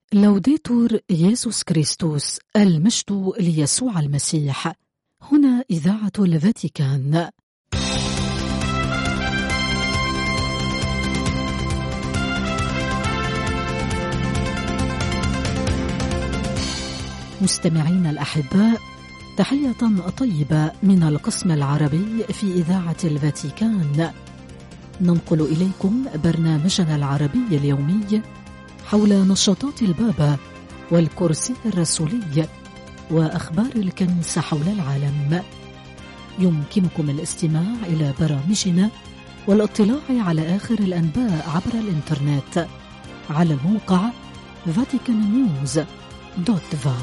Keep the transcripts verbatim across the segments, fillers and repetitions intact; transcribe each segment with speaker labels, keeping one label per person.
Speaker 1: لوديتور يسوع كريستوس، المجد ليسوع المسيح. هنا إذاعة الفاتيكان. مستمعين الأحباء، تحية طيبة من القسم العربي في إذاعة الفاتيكان. ننقل إليكم برنامجنا العربي اليومي حول نشاطات البابا والكرسي الرسولي وأخبار الكنيسة حول العالم. يمكنكم الاستماع إلى برامجنا والاطلاع على آخر الأنباء عبر الإنترنت على الموقع فاتيكان نيوز دوت فا.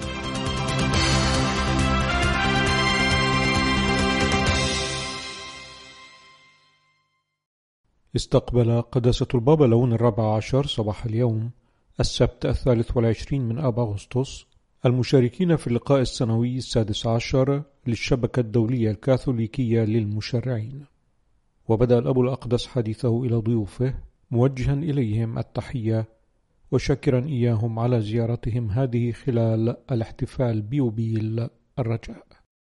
Speaker 2: استقبل قداسة البابا لون الرابع عشر صباح اليوم السبت الثالث والعشرين من آب أغسطس المشاركين في اللقاء السنوي السادس عشر للشبكة الدولية الكاثوليكية للمشرعين. وبدأ الأب الأقدس حديثه إلى ضيوفه موجها إليهم التحية وشاكرا إياهم على زيارتهم هذه خلال الاحتفال بيوبيل الرجاء.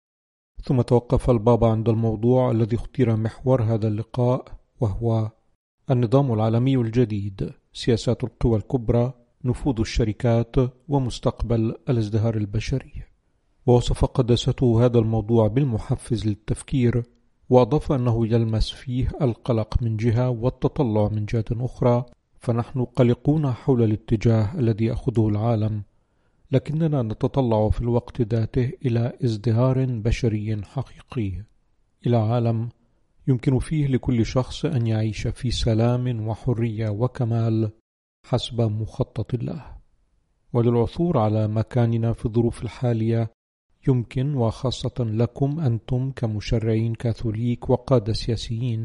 Speaker 2: ثم توقف البابا عند الموضوع الذي اختير محور هذا اللقاء، وهو النظام العالمي الجديد، سياسات القوى الكبرى، نفوذ الشركات، ومستقبل الازدهار البشري. ووصف قداسته هذا الموضوع بالمحفز للتفكير، وأضاف أنه يلمس فيه القلق من جهة والتطلع من جهة أخرى، فنحن قلقون حول الاتجاه الذي يأخذه العالم، لكننا نتطلع في الوقت ذاته إلى ازدهار بشري حقيقي، إلى عالم يمكن فيه لكل شخص أن يعيش في سلام وحرية وكمال حسب مخطط الله. وللعثور على مكاننا في الظروف الحالية يمكن، وخاصة لكم أنتم كمشرعين كاثوليك وقادة سياسيين،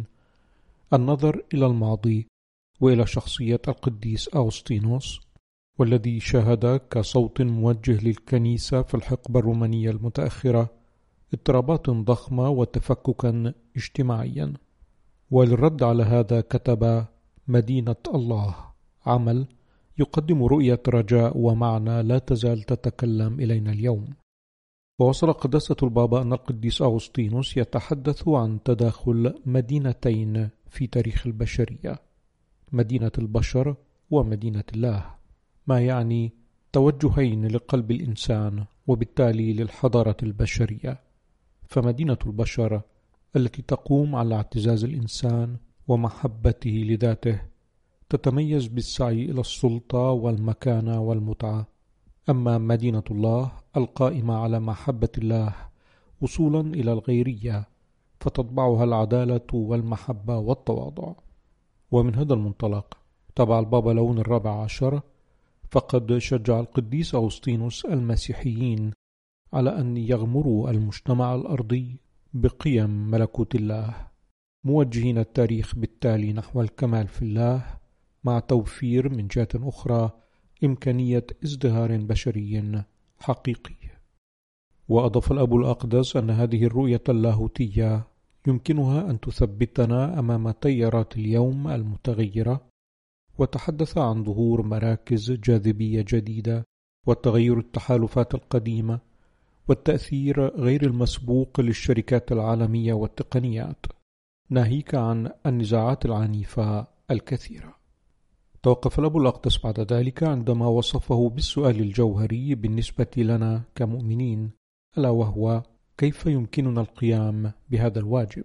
Speaker 2: النظر إلى الماضي وإلى شخصية القديس أغسطينوس، والذي شاهد كصوت موجه للكنيسة في الحقبة الرومانية المتأخرة اضطرابات ضخمة وتفككا اجتماعيا. وللرد على هذا كتب مدينة الله، عمل يقدم رؤية رجاء ومعنى لا تزال تتكلم إلينا اليوم. ووصل قداسة البابا أن القديس أغسطينوس يتحدث عن تداخل مدينتين في تاريخ البشرية، مدينة البشر ومدينة الله، ما يعني توجهين لقلب الإنسان وبالتالي للحضارة البشرية. فمدينة البشر التي تقوم على اعتزاز الإنسان ومحبته لذاته تتميز بالسعي إلى السلطة والمكانة والمتعة، أما مدينة الله القائمة على محبة الله وصولا إلى الغيرية فتطبعها العدالة والمحبة والتواضع. ومن هذا المنطلق تبع البابا لون الرابع عشر، فقد شجع القديس أغسطينوس المسيحيين على أن يغمروا المجتمع الأرضي بقيم ملكوت الله، موجهين التاريخ بالتالي نحو الكمال في الله، مع توفير من جهة أخرى إمكانية ازدهار بشري حقيقي. وأضاف الأب الأقدس أن هذه الرؤية اللاهوتية يمكنها أن تثبتنا أمام تيارات اليوم المتغيرة، وتحدث عن ظهور مراكز جاذبية جديدة وتغير التحالفات القديمة والتأثير غير المسبوق للشركات العالمية والتقنيات، ناهيك عن النزاعات العنيفة الكثيرة. توقف الأب الأقدس بعد ذلك عندما وصفه بالسؤال الجوهري بالنسبة لنا كمؤمنين، ألا وهو كيف يمكننا القيام بهذا الواجب.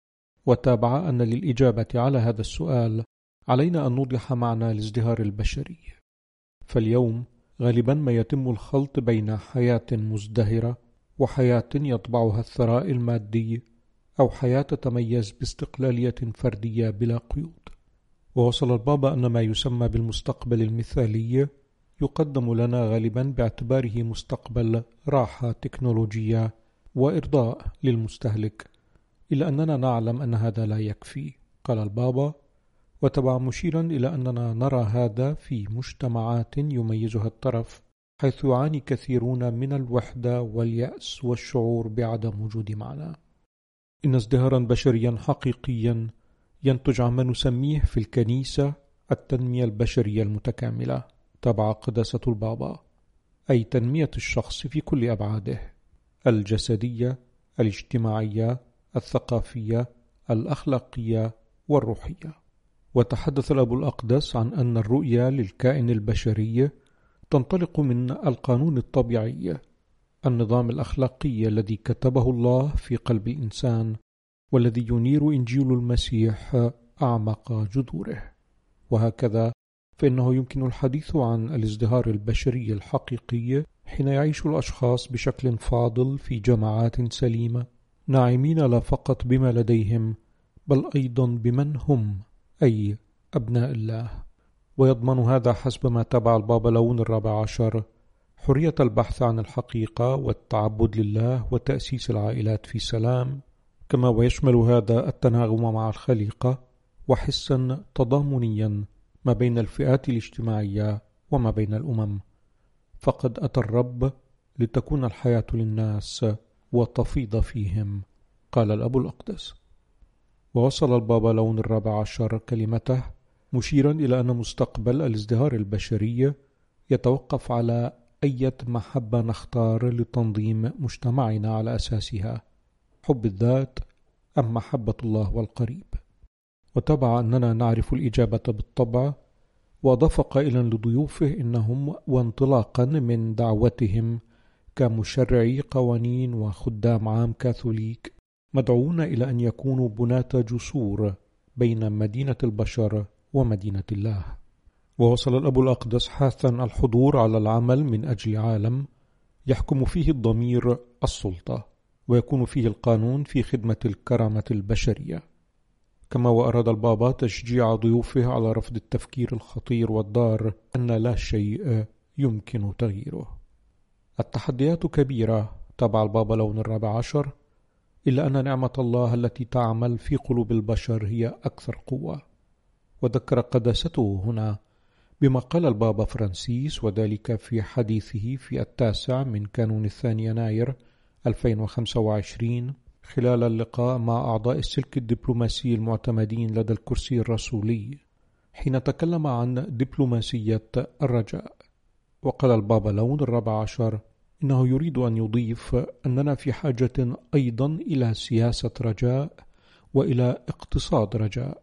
Speaker 2: وتابع أن للإجابة على هذا السؤال علينا أن نوضح معنى الازدهار البشري. فاليوم غالبا ما يتم الخلط بين حياة مزدهرة وحياة يطبعها الثراء المادي، أو حياة تتميز باستقلالية فردية بلا قيود. ووصل البابا أن ما يسمى بالمستقبل المثالي يقدم لنا غالبا باعتباره مستقبل راحة تكنولوجية وإرضاء للمستهلك، إلا أننا نعلم أن هذا لا يكفي، قال البابا، وتبع مشيرا إلى أننا نرى هذا في مجتمعات يميزها الترف، حيث يعاني كثيرون من الوحدة واليأس والشعور بعدم وجود معنى. إن ازدهارا بشريا حقيقيا ينتج عما نسميه في الكنيسة التنمية البشرية المتكاملة، تبع قداسة البابا، أي تنمية الشخص في كل أبعاده: الجسدية، الاجتماعية، الثقافية، الأخلاقية والروحية. وتحدث الأب الأقدس عن أن الرؤية للكائن البشري تنطلق من القانون الطبيعي، النظام الأخلاقي الذي كتبه الله في قلب الإنسان، والذي ينير إنجيل المسيح أعمق جذوره. وهكذا فإنه يمكن الحديث عن الازدهار البشري الحقيقي حين يعيش الأشخاص بشكل فاضل في جماعات سليمة، ناعمين لا فقط بما لديهم بل أيضا بمن هم، أي أبناء الله. ويضمن هذا حسب ما تبع البابا لون الرابع عشر حرية البحث عن الحقيقة والتعبد لله وتأسيس العائلات في سلام، كما ويشمل هذا التناغم مع الخليقة وحسا تضامنيا ما بين الفئات الاجتماعية وما بين الأمم. فقد أتى الرب لتكون الحياة للناس وتفيض فيهم، قال الأب الأقدس. ووصل البابا لون الرابع عشر كلمته مشيرا إلى أن مستقبل الازدهار البشري يتوقف على أية محبة نختار لتنظيم مجتمعنا على أساسها: حب الذات أم محبة الله والقريب. وتبع أننا نعرف الإجابة بالطبع، وأضاف قائلا لضيوفه إنهم وانطلاقا من دعوتهم كمشرعي قوانين وخدام عام كاثوليك مدعوون إلى أن يكونوا بناة جسور بين مدينة البشر ومدينة الله. ووصل الأب الأقدس حاثا الحضور على العمل من أجل عالم يحكم فيه الضمير السلطة، ويكون فيه القانون في خدمة الكرامة البشرية. كما وأراد البابا تشجيع ضيوفه على رفض التفكير الخطير والضار أن لا شيء يمكن تغييره. التحديات كبيرة تبع البابا لون الرابع عشر، إلا أن نعمة الله التي تعمل في قلوب البشر هي أكثر قوة. وذكر قداسته هنا بما قال البابا فرانسيس، وذلك في حديثه في التاسع من كانون الثاني يناير ألفين وخمسة وعشرين خلال اللقاء مع أعضاء السلك الدبلوماسي المعتمدين لدى الكرسي الرسولي، حين تكلم عن دبلوماسية الرجاء. وقال البابا لون الرابع عشر إنه يريد أن يضيف أننا في حاجة أيضا إلى سياسة رجاء وإلى اقتصاد رجاء،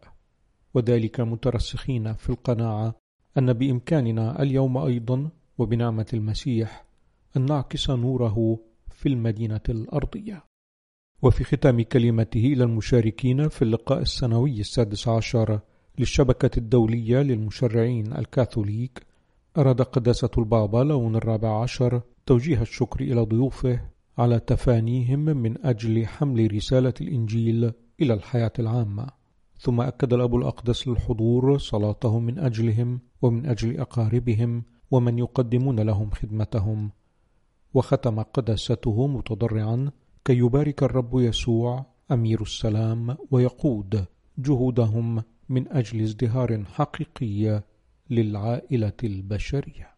Speaker 2: وذلك مترسخين في القناعة أن بإمكاننا اليوم أيضا وبنعمة المسيح أن نعكس نوره في المدينة الأرضية. وفي ختام كلمته إلى المشاركين في اللقاء السنوي السادس عشر للشبكة الدولية للمشرعين الكاثوليك، أراد قداسة البابا لون الرابع عشر توجيه الشكر إلى ضيوفه على تفانيهم من أجل حمل رسالة الإنجيل إلى الحياة العامة. ثم أكد الأب الأقدس للحضور صلاتهم من أجلهم ومن أجل أقاربهم ومن يقدمون لهم خدمتهم. وختم قداسته متضرعا كي يبارك الرب يسوع أمير السلام ويقود جهودهم من أجل ازدهار حقيقي للعائلة البشرية.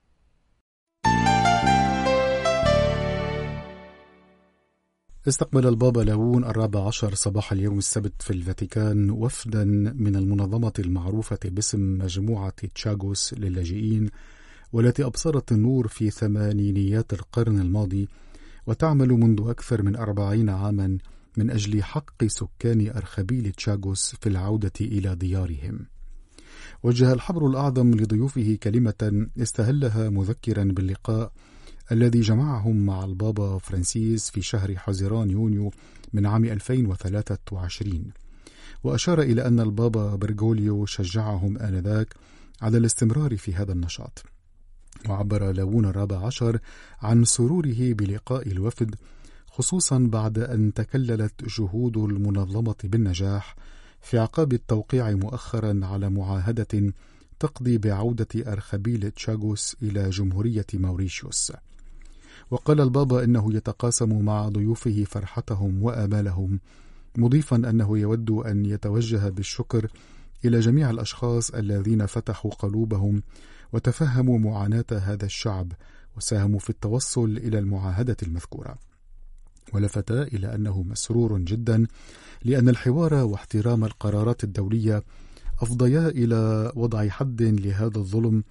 Speaker 3: استقبل البابا لون الرابع عشر صباح اليوم السبت في الفاتيكان وفدا من المنظمة المعروفة باسم مجموعة تشاغوس للاجئين، والتي أبصرت النور في ثمانينيات القرن الماضي، وتعمل منذ أكثر من أربعين عاما من أجل حق سكان أرخبيل تشاغوس في العودة إلى ديارهم. وجه الحبر الأعظم لضيوفه كلمة استهلها مذكرا باللقاء الذي جمعهم مع البابا فرانسيس في شهر حزيران يونيو من عام ألفين وثلاثة وعشرين، وأشار إلى أن البابا برغوليو شجعهم آنذاك على الاستمرار في هذا النشاط. وعبر لون الرابع عشر عن سروره بلقاء الوفد، خصوصا بعد أن تكللت جهود المنظمة بالنجاح في عقاب التوقيع مؤخرا على معاهدة تقضي بعودة أرخبيل تشاغوس إلى جمهورية موريشيوس. وقال البابا إنه يتقاسم مع ضيوفه فرحتهم وآمالهم، مضيفا أنه يود أن يتوجه بالشكر إلى جميع الأشخاص الذين فتحوا قلوبهم وتفهموا معاناة هذا الشعب وساهموا في التوصل إلى المعاهدة المذكورة. ولفت إلى أنه مسرور جدا لأن الحوار واحترام القرارات الدولية أفضيا إلى وضع حد لهذا الظلم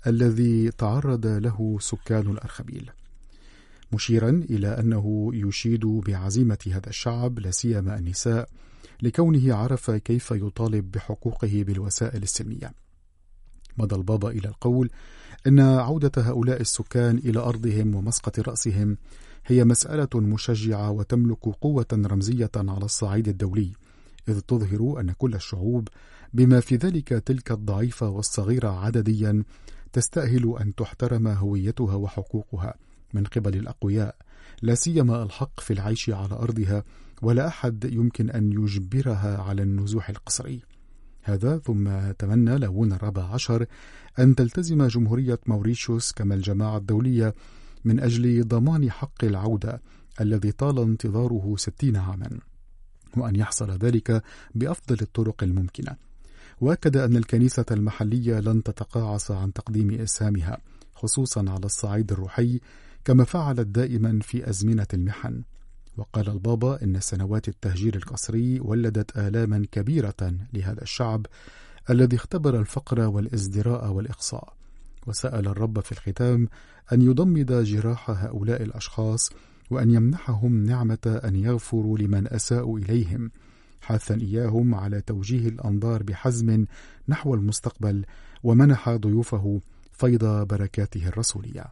Speaker 3: الذي تعرض له سكان الأرخبيل، مشيرا إلى أنه يشيد بعزيمة هذا الشعب لا سيما النساء لكونه عرف كيف يطالب بحقوقه بالوسائل السلمية. مضى البابا إلى القول إن عودة هؤلاء السكان إلى أرضهم ومسقط رأسهم هي مسألة مشجعة وتملك قوة رمزية على الصعيد الدولي، إذ تظهر أن كل الشعوب بما في ذلك تلك الضعيفة والصغيرة عدديا تستأهل أن تحترم هويتها وحقوقها من قبل الأقوياء، لا سيما الحق في العيش على أرضها، ولا أحد يمكن أن يجبرها على النزوح القسري. هذا ثم تمنى لاون الرابع عشر أن تلتزم جمهورية موريشيوس كما الجماعة الدولية من أجل ضمان حق العودة الذي طال انتظاره ستين عاما، وأن يحصل ذلك بأفضل الطرق الممكنة. وأكد أن الكنيسة المحلية لن تتقاعس عن تقديم إسهامها خصوصا على الصعيد الروحي كما فعلت دائما في أزمنة المحن. وقال البابا إن سنوات التهجير القسري ولدت آلاما كبيرة لهذا الشعب الذي اختبر الفقر والازدراء والإقصاء، وسأل الرب في الختام أن يضمد جراح هؤلاء الأشخاص وأن يمنحهم نعمة أن يغفروا لمن أساءوا إليهم، حاثا إياهم على توجيه الأنظار بحزم نحو المستقبل، ومنح ضيوفه فيض بركاته الرسولية.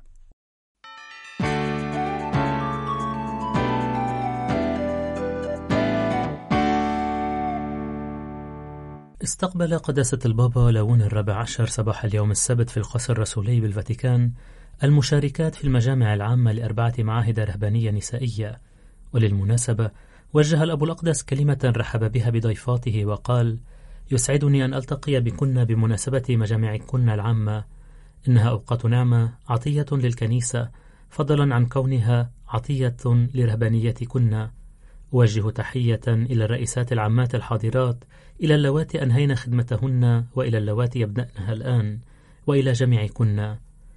Speaker 4: استقبل قداسة البابا لاون الرابع عشر صباح اليوم السبت في القصر الرسولي بالفاتيكان المشاركات في المجامع العامة لأربعة معاهد رهبانية نسائية. وللمناسبة وجه الأب الأقدس كلمة رحب بها بضيفاته وقال: يسعدني أن ألتقي بكن بمناسبة مجامعكن العامة، إنها أوقات نعمة عطية للكنيسة فضلا عن كونها عطية لرهبانيتكن. أوجه تحية إلى الرئيسات العامات الحاضرات، إلى اللواتي أنهين خدمتهن وإلى اللواتي يبدأنها الآن، وإلى جميعكن.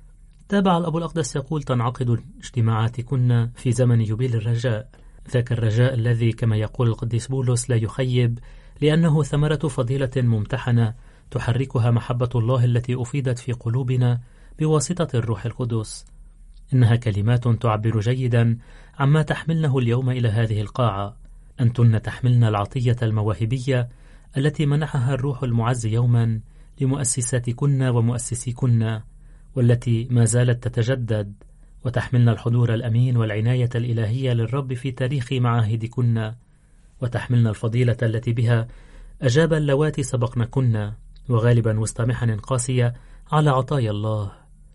Speaker 4: تابع الأب الأقدس يقول: تنعقد اجتماعاتكن في زمن يوبيل الرجاء، ذاك الرجاء الذي كما يقول القديس بولس لا يخيب، لأنه ثمرة فضيلة ممتحنة تحركها محبة الله التي أفيدت في قلوبنا بواسطة الروح القدس. إنها كلمات تعبر جيدا عما تحملنه اليوم إلى هذه القاعة. أنتن تحملن العطية المواهبية التي منحها الروح المعز يوما لمؤسساتكن ومؤسسيكن، والتي ما زالت تتجدد، وتحملن الحضور الأمين والعناية الإلهية للرب في تاريخ معاهدكن، وتحملن الفضيلة التي بها أجاب اللواتي سبقنكن، وغالبا وسط محن قاسية على عطايا الله.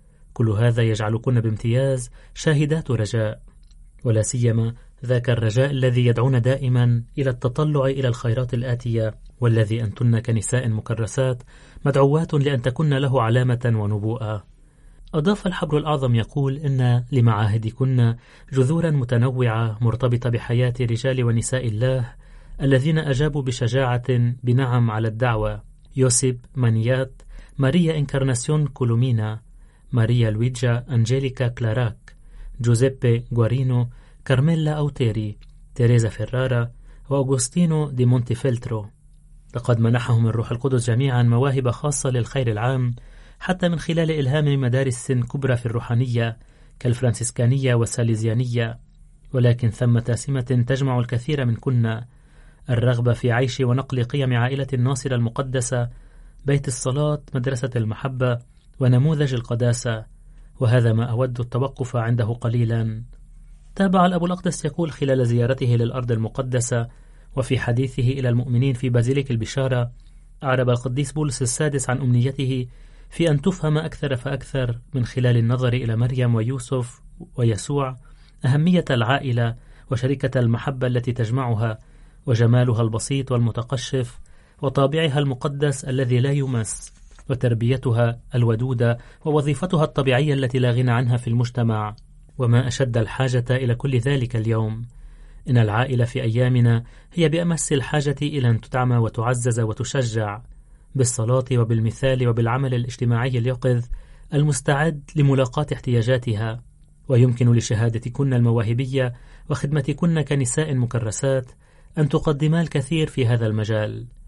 Speaker 4: كل هذا يجعلكن بامتياز شاهدات رجاء، ولا سيما ذاك الرجاء الذي يدعون دائما إلى التطلع إلى الخيرات الآتية، والذي أنتن كنساء مكرسات مدعوات لأن تكن له علامة ونبوءة. أضاف الحبر الأعظم يقول: إن لمعاهدكن جذورا متنوعة مرتبطة بحياة رجال ونساء الله الذين أجابوا بشجاعة بنعم على الدعوة: يوسيب مانيات، ماريا إنكارناسيون كولومينا، ماريا لويجا أنجيليكا كلاراك، جوزيبي غوارينو، كارميلا أوتيري، تيريزا فيرارا، وأغوستينو دي مونتيفيلترو. لقد منحهم الروح القدس جميعا مواهب خاصة للخير العام، حتى من خلال إلهام مدارس كبرى في الروحانية كالفرانسيسكانية والساليزيانية. ولكن ثمة سمة تجمع الكثير منكن: الرغبة في عيش ونقل قيم عائلة الناصرة المقدسة، بيت الصلاة، مدرسة المحبة، ونموذج القداسة. وهذا ما أود التوقف عنده قليلا. تابع الأب الأقدس يقول خلال زيارته للأرض المقدسة وفي حديثه إلى المؤمنين في بازيليك البشارة: أعرب القديس بولس السادس عن أمنيته في أن تفهم أكثر فأكثر من خلال النظر إلى مريم ويوسف ويسوع أهمية العائلة وشركة المحبة التي تجمعها، وجمالها البسيط والمتقشف، وطابعها المقدس الذي لا يمس، وتربيتها الودودة، ووظيفتها الطبيعية التي لا غنى عنها في المجتمع. وما أشد الحاجة إلى كل ذلك اليوم. إن العائلة في أيامنا هي بأمس الحاجة إلى أن تدعم وتعزز وتشجع بالصلاة وبالمثال وبالعمل الاجتماعي اليقظ المستعد لملاقاة احتياجاتها. ويمكن لشهادتكن المواهبية وخدمتكن كنساء مكرسات أن تقدما الكثير في هذا المجال.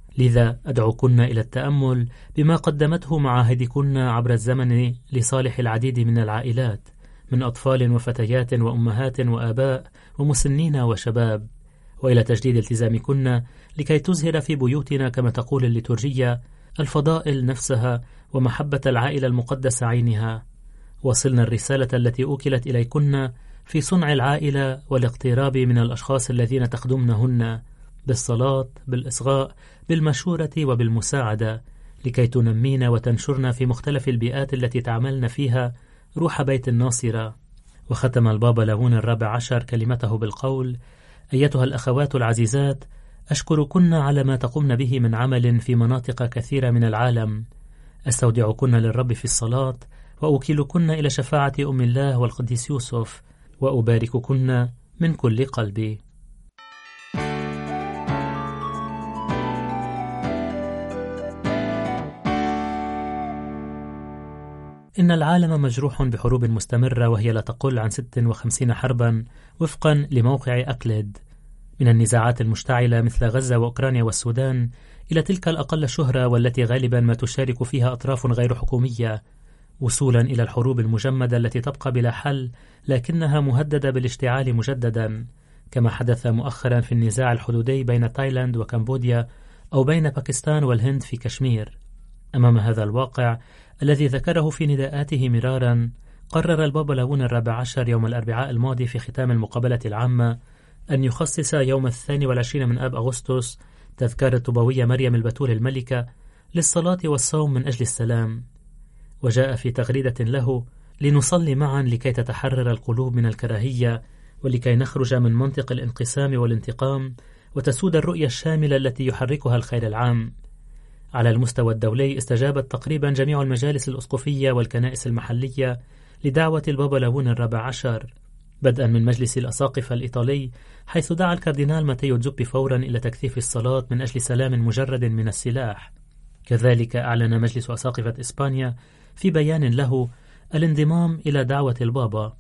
Speaker 4: لذا أدعوكن إلى التأمل بما قدمته معاهدكن عبر الزمن لصالح العديد من العائلات من أطفال وفتيات وأمهات وآباء ومسنين وشباب، وإلى تجديد التزامكن لكي تزهر في بيوتنا كما تقول الليتورجية الفضائل نفسها ومحبة العائلة المقدسة عينها. وصلنا الرسالة التي أوكلت إليكن في صنع العائلة والاقتراب من الأشخاص الذين تخدمنهن بالصلاة، بالإصغاء، بالمشورة وبالمساعدة، لكي تنمين وتنشرن في مختلف البيئات التي تعملن فيها روح بيت الناصرة. وختم البابا ليون الرابع عشر كلمته بالقول: أيتها الأخوات العزيزات، أشكركن على ما تقمن به من عمل في مناطق كثيرة من العالم. أستودعكن للرب في الصلاة، وأوكلكن إلى شفاعة أم الله والقديس يوسف، وأبارككن من كل قلبي. إن العالم مجروح بحروب مستمرة، وهي لا تقل عن ست وخمسين حربا وفقا لموقع أكليد، من النزاعات المشتعلة مثل غزة وأوكرانيا والسودان إلى تلك الأقل شهرة والتي غالبا ما تشارك فيها أطراف غير حكومية، وصولا إلى الحروب المجمدة التي تبقى بلا حل لكنها مهددة بالاشتعال مجددا، كما حدث مؤخرا في النزاع الحدودي بين تايلاند وكمبوديا أو بين باكستان والهند في كشمير. أمام هذا الواقع الذي ذكره في نداءاته مرارا، قرر البابا ليون الرابع عشر يوم الأربعاء الماضي في ختام المقابلة العامة أن يخصص يوم الثاني والعشرين من آب أغسطس تذكار الطوبوية مريم البتول الملكة للصلاة والصوم من أجل السلام. وجاء في تغريدة له: لنصلي معا لكي تتحرر القلوب من الكراهية، ولكي نخرج من منطق الانقسام والانتقام، وتسود الرؤية الشاملة التي يحركها الخير العام. على المستوى الدولي استجابت تقريبا جميع المجالس الأسقفية والكنائس المحلية لدعوة البابا ليون الرابع عشر، بدءا من مجلس الأساقفة الإيطالي، حيث دعا الكاردينال ماتيو زوبي فورا إلى تكثيف الصلاة من أجل سلام مجرد من السلاح. كذلك أعلن مجلس أساقفة إسبانيا في بيان له الانضمام إلى دعوة البابا،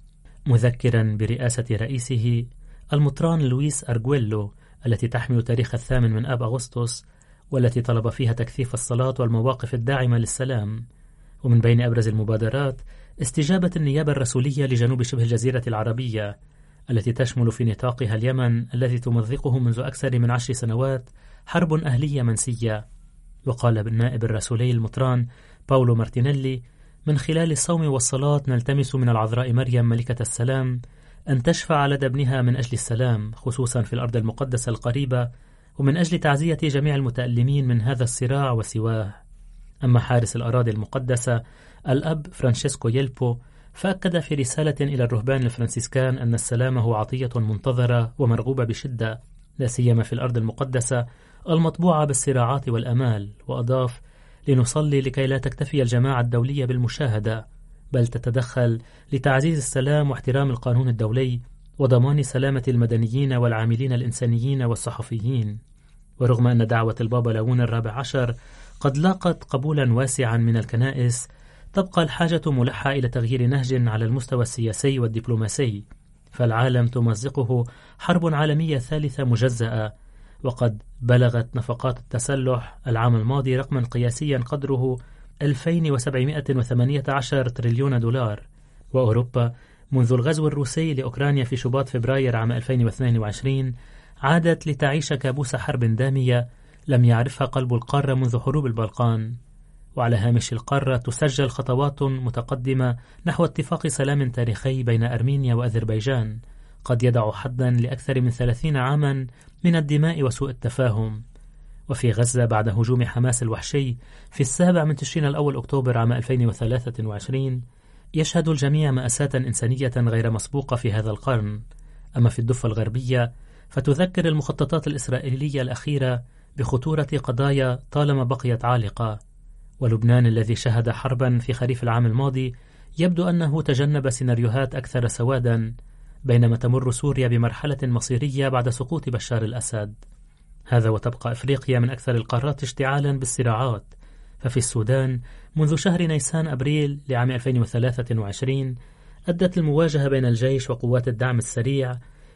Speaker 4: مذكرا برئاسة رئيسه المطران لويس أرغويلو التي تحمل تاريخ الثامن من آب أغسطس، والتي طلب فيها تكثيف الصلاة والمواقف الداعمة للسلام. ومن بين أبرز المبادرات استجابة النيابة الرسولية لجنوب شبه الجزيرة العربية، التي تشمل في نطاقها اليمن الذي تمضقه منذ أكثر من عشر سنوات حرب أهلية منسية. وقال بالنائب الرسولي المطران باولو مارتينيلي: من خلال الصوم والصلاة نلتمس من العذراء مريم ملكة السلام أن تشفع لدى ابنها من أجل السلام، خصوصا في الأرض المقدسة القريبة، ومن أجل تعزية جميع المتألمين من هذا الصراع وسواه. أما حارس الأراضي المقدسة الأب فرانشيسكو يلبو فأكد في رسالة إلى الرهبان الفرنسيسكان أن السلام هو عطية منتظرة ومرغوبة بشدة، لا سيما في الأرض المقدسة المطبوعة بالصراعات والأمال. وأضاف: لنصلي لكي لا تكتفي الجماعة الدولية بالمشاهدة، بل تتدخل لتعزيز السلام واحترام القانون الدولي وضمان سلامة المدنيين والعاملين الإنسانيين والصحفيين. ورغم أن دعوة البابا ليون الرابع عشر قد لاقت قبولا واسعا من الكنائس، تبقى الحاجة ملحة إلى تغيير نهج على المستوى السياسي والدبلوماسي، فالعالم تمزقه حرب عالمية ثالثة مجزأة، وقد بلغت نفقات التسلح العام الماضي رقما قياسيا قدره ألفين وسبعمائة وثمانية عشر تريليون دولار. وأوروبا منذ الغزو الروسي لأوكرانيا في شباط فبراير عام ألفين واثنين وعشرين عادت لتعيش كابوس حرب دامية لم يعرفها قلب القارة منذ حروب البلقان. وعلى هامش القارة تسجل خطوات متقدمة نحو اتفاق سلام تاريخي بين أرمينيا وأذربيجان قد يضع حدا لأكثر من ثلاثين عاما من الدماء وسوء التفاهم. وفي غزة بعد هجوم حماس الوحشي في السابع من تشرين الأول أكتوبر عام ألفين وثلاثة وعشرين يشهد الجميع مأساة إنسانية غير مسبوقة في هذا القرن. أما في الضفة الغربية فتذكر المخططات الإسرائيلية الأخيرة بخطورة قضايا طالما بقيت عالقة. ولبنان الذي شهد حربا في خريف العام الماضي يبدو أنه تجنب سيناريوهات أكثر سوادا، بينما تمر سوريا بمرحلة مصيرية بعد سقوط بشار الأسد. هذا وتبقى أفريقيا من أكثر القارات اشتعالا بالصراعات، ففي السودان منذ شهر نيسان أبريل لعام ألفين وثلاثة وعشرين أدت المواجهة بين الجيش وقوات الدعم السريع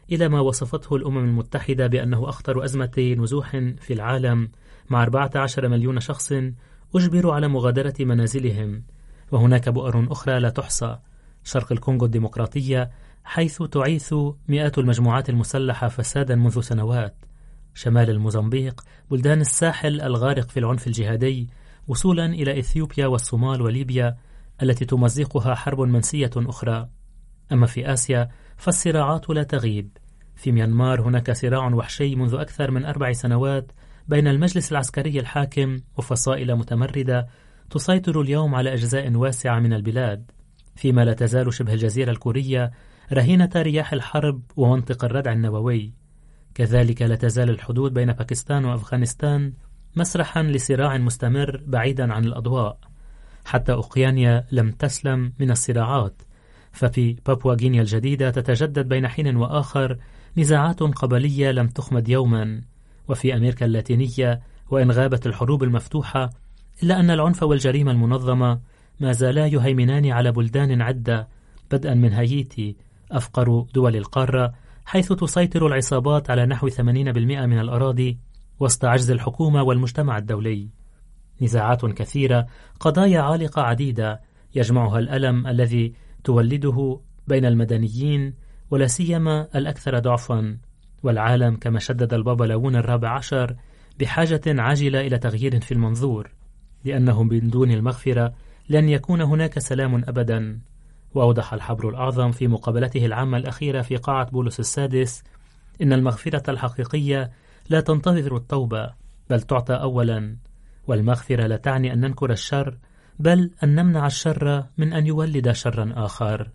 Speaker 4: إلى ما وصفته الأمم المتحدة بأنه أخطر أزمة نزوح في العالم، مع أربعة عشر مليون شخص أجبروا على مغادرة منازلهم. وهناك بؤر أخرى لا تحصى: شرق الكونغو الديمقراطية، حيث تعيث مئات المجموعات المسلحة فسادا منذ سنوات، شمال الموزمبيق، بلدان الساحل الغارق في العنف الجهادي، وصولا إلى إثيوبيا والصومال وليبيا التي تمزقها حرب منسية أخرى. أما في آسيا فالصراعات لا تغيب. في ميانمار هناك صراع وحشي منذ أكثر من أربع سنوات بين المجلس العسكري الحاكم وفصائل متمردة تسيطر اليوم على أجزاء واسعة من البلاد، فيما لا تزال شبه الجزيرة الكورية رهينة رياح الحرب ومنطق الردع النووي. كذلك لا تزال الحدود بين باكستان وأفغانستان مسرحا لصراع مستمر بعيدا عن الأضواء. حتى أوقيانيا لم تسلم من الصراعات، ففي بابوا غينيا الجديدة تتجدد بين حين وآخر نزاعات قبلية لم تخمد يوما. وفي أمريكا اللاتينية، وإن غابت الحروب المفتوحة، إلا أن العنف والجريمة المنظمة ما زالا يهيمنان على بلدان عدة، بدءا من هايتي أفقر دول القارة، حيث تسيطر العصابات على نحو ثمانين بالمئة من الأراضي وسط عجز الحكومة والمجتمع الدولي. نزاعات كثيرة، قضايا عالقة عديدة يجمعها الألم الذي تولده بين المدنيين ولا سيما الأكثر ضعفا. والعالم كما شدد البابا لاون الرابع عشر بحاجة عاجلة إلى تغيير في المنظور، لأنه من دون المغفرة لن يكون هناك سلام أبدا. وأوضح الحبر الأعظم في مقابلته العامة الأخيرة في قاعة بولس السادس إن المغفرة الحقيقية لا تنتظر التوبة، بل تعطى أولا. والمغفرة لا تعني أن ننكر الشر، بل أن نمنع الشر من أن يولد شرا آخر.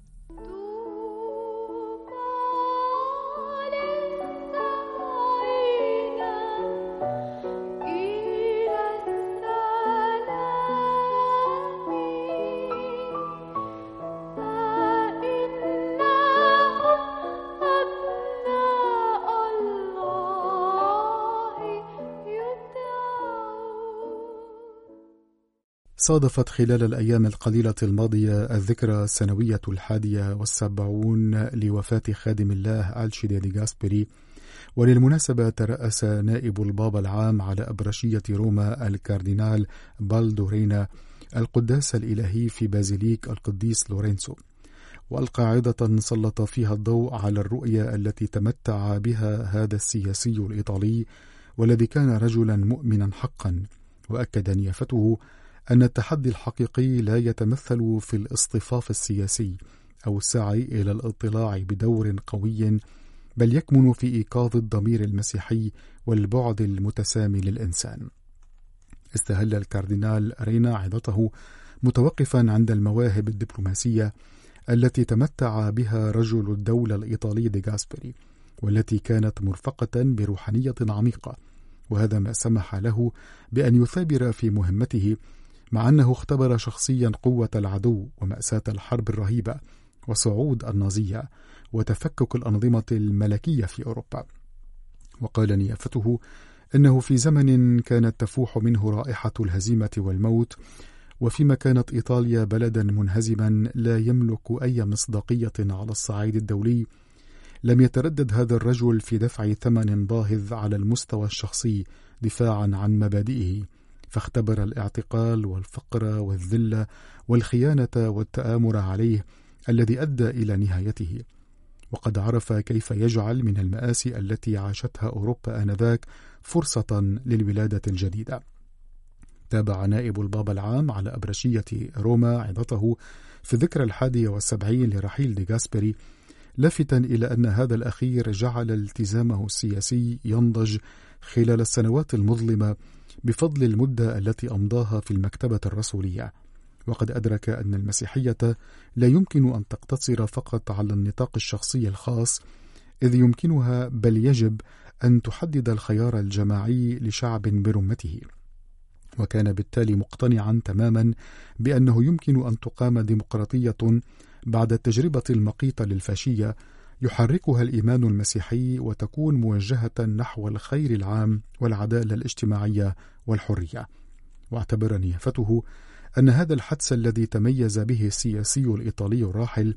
Speaker 3: صادفت خلال الأيام القليلة الماضية الذكرى السنوية الحادية والسبعون لوفاة خادم الله ألشيدي دي غاسبري، وللمناسبة ترأس نائب البابا العام على أبرشية روما الكاردينال بالدو رينا القداس الإلهي في بازيليك القديس لورينسو، وألقى عظة سلط فيها الضوء على الرؤية التي تمتع بها هذا السياسي الإيطالي والذي كان رجلا مؤمنا حقا. وأكد نيافته أن التحدي الحقيقي لا يتمثل في الاصطفاف السياسي أو السعي إلى الاطلاع بدور قوي، بل يكمن في إيقاظ الضمير المسيحي والبعد المتسامي للإنسان. استهل الكاردينال رينا عظته متوقفا عند المواهب الدبلوماسية التي تمتع بها رجل الدولة الإيطالي دي غاسبري، والتي كانت مرفقة بروحانية عميقة، وهذا ما سمح له بأن يثابر في مهمته، مع أنه اختبر شخصيا قوة العدو ومأساة الحرب الرهيبة وصعود النازية وتفكك الأنظمة الملكية في أوروبا. وقال نيافته إنه في زمن كانت تفوح منه رائحة الهزيمة والموت، وفيما كانت إيطاليا بلدا منهزما لا يملك أي مصداقية على الصعيد الدولي، لم يتردد هذا الرجل في دفع ثمن باهظ على المستوى الشخصي دفاعا عن مبادئه، فاختبر الاعتقال والفقر والذلة والخيانة والتآمر عليه الذي أدى إلى نهايته. وقد عرف كيف يجعل من المآسي التي عاشتها أوروبا آنذاك فرصة للولادة الجديدة. تابع نائب البابا العام على أبرشية روما عظته في ذكرى الحادية والسبعين لرحيل دي غاسبري، لافتا إلى أن هذا الأخير جعل التزامه السياسي ينضج خلال السنوات المظلمة بفضل المدة التي أمضاها في المكتبة الرسولية، وقد أدرك أن المسيحية لا يمكن أن تقتصر فقط على النطاق الشخصي الخاص، إذ يمكنها بل يجب أن تحدد الخيار الجماعي لشعب برمته. وكان بالتالي مقتنعا تماما بأنه يمكن أن تقام ديمقراطية بعد التجربة المقيتة للفاشية يحركها الإيمان المسيحي وتكون موجهة نحو الخير العام والعدالة الاجتماعية والحرية. واعتبر نيافته أن هذا الحدس الذي تميز به السياسي الإيطالي الراحل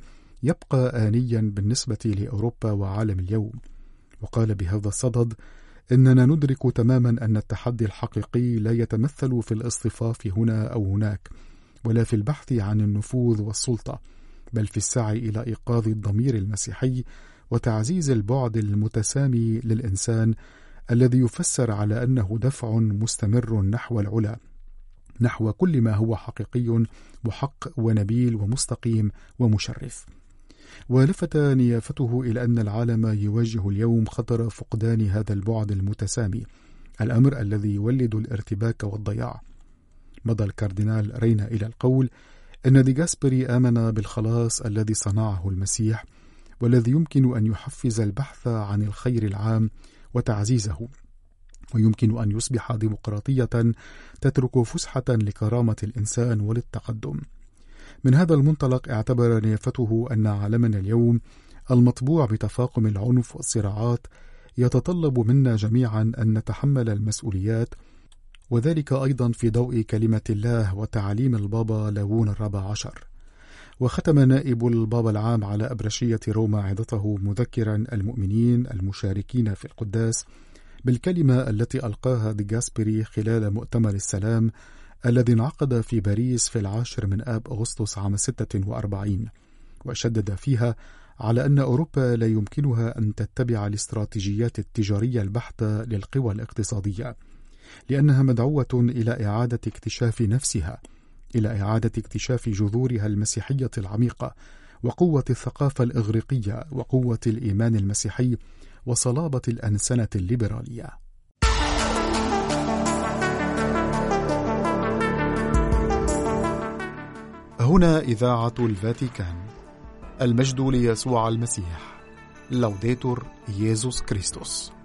Speaker 3: يبقى آنيا بالنسبة لأوروبا وعالم اليوم. وقال بهذا الصدد: إننا ندرك تماما أن التحدي الحقيقي لا يتمثل في الاصطفاف هنا أو هناك، ولا في البحث عن النفوذ والسلطة، بل في السعي إلى إيقاظ الضمير المسيحي وتعزيز البعد المتسامي للإنسان الذي يفسر على أنه دفع مستمر نحو العلا، نحو كل ما هو حقيقي وحق ونبيل ومستقيم ومشرف. ولفت نيافته إلى أن العالم يواجه اليوم خطر فقدان هذا البعد المتسامي، الأمر الذي يولد الارتباك والضياع. مضى الكاردينال رينا إلى القول أن دي جاسبري آمن بالخلاص الذي صنعه المسيح، والذي يمكن أن يحفز البحث عن الخير العام وتعزيزه، ويمكن أن يصبح ديمقراطية تترك فسحة لكرامة الإنسان وللتقدم. من هذا المنطلق اعتبر نيافته أن عالمنا اليوم المطبوع بتفاقم العنف والصراعات يتطلب منا جميعا أن نتحمل المسؤوليات، وذلك أيضا في ضوء كلمة الله وتعاليم البابا لاوون الرابع عشر. وختم نائب البابا العام على أبرشية روما عظته مذكرا المؤمنين المشاركين في القداس بالكلمة التي ألقاها دي جاسبري خلال مؤتمر السلام الذي انعقد في باريس في العاشر من آب أغسطس عام ستة وأربعين، وشدد فيها على أن أوروبا لا يمكنها أن تتبع الاستراتيجيات التجارية البحتة للقوى الاقتصادية، لأنها مدعوة إلى إعادة اكتشاف نفسها، إلى إعادة اكتشاف جذورها المسيحية العميقة وقوة الثقافة الإغريقية وقوة الإيمان المسيحي وصلابة الأنسنة الليبرالية. هنا إذاعة الفاتيكان. المجد ليسوع المسيح. لوديتور ييسوس كريستوس.